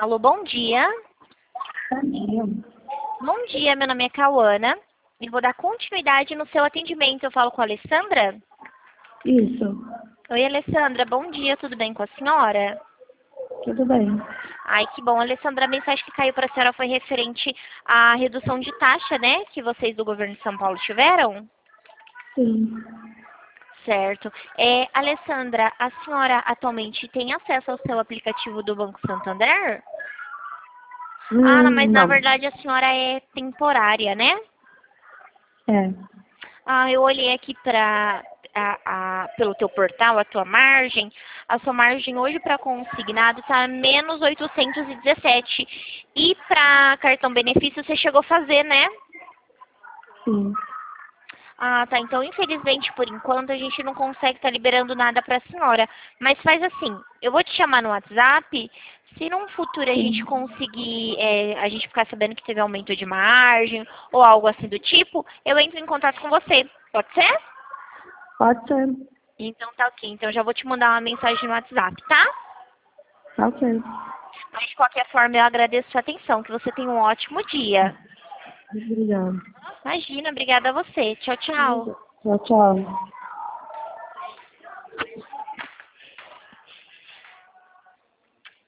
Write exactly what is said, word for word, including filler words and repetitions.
Alô, bom dia. Bom dia. Bom dia, meu nome é Cauana e vou dar continuidade no seu atendimento. Eu falo com a Alessandra? Isso. Oi, Alessandra, bom dia, tudo bem com a senhora? Tudo bem. Ai, que bom. Alessandra, a mensagem que caiu para a senhora foi referente à redução de taxa, né, que vocês do governo de São Paulo tiveram? Sim. Certo. É, Alessandra, a senhora atualmente tem acesso ao seu aplicativo do Banco Santander? Ah, não, mas Hum, na não. verdade a senhora é temporária, né? É. Ah, eu olhei aqui para a, a, pelo teu portal, a tua margem. A sua margem hoje para consignado está menos oitocentos e dezessete. E para cartão benefício você chegou a fazer, né? Sim. Ah, tá. Então, infelizmente, por enquanto, a gente não consegue estar liberando nada para a senhora. Mas faz assim, eu vou te chamar no WhatsApp. Se num futuro a gente Sim. conseguir, é, a gente ficar sabendo que teve aumento de margem ou algo assim do tipo, eu entro em contato com você. Pode ser? Pode ser. Então tá ok. Então já vou te mandar uma mensagem no WhatsApp, tá? Tá ok. Mas de qualquer forma, eu agradeço a sua atenção. Que você tenha um ótimo dia. Obrigada. Imagina, obrigada a você. Tchau, tchau. Tchau, tchau.